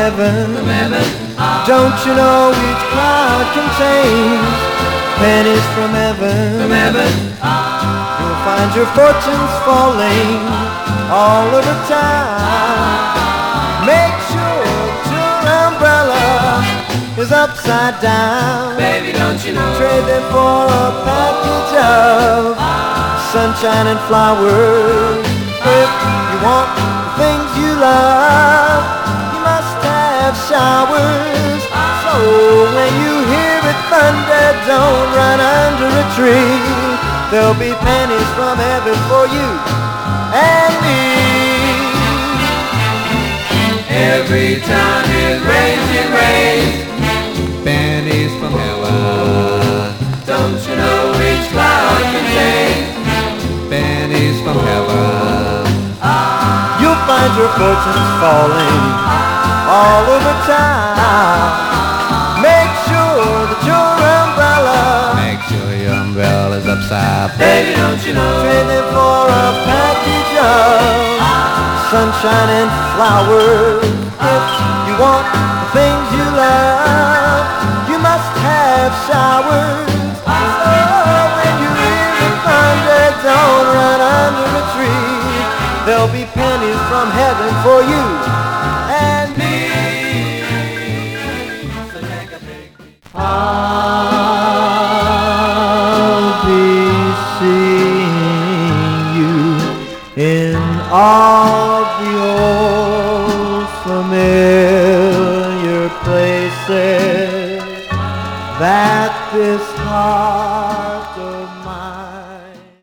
heaven. Don't you know each cloud contains pennies from heaven? You'll find your fortunes falling all over town. Make sure your umbrella is upside down. Baby, don't you know? Trade them for a package of sunshine and flowers. If you want the things you love, you must have showers. So when you hear it thunder, don't run under a tree. There'll be pennies from heaven for you and me. Every time it rains, pennies from heaven. Don't you know each cloud contains pennies from heaven? You'll find your fortunes falling all over town. Make sure that your umbrella's upside. Baby, don't you know? Trade them for a package of sunshine and flowers. If you want the things you love, you must have showers. So when you hear the thunder, don't run under a tree. There'll be pennies from heaven for you and me. In all the old familiar places that this heart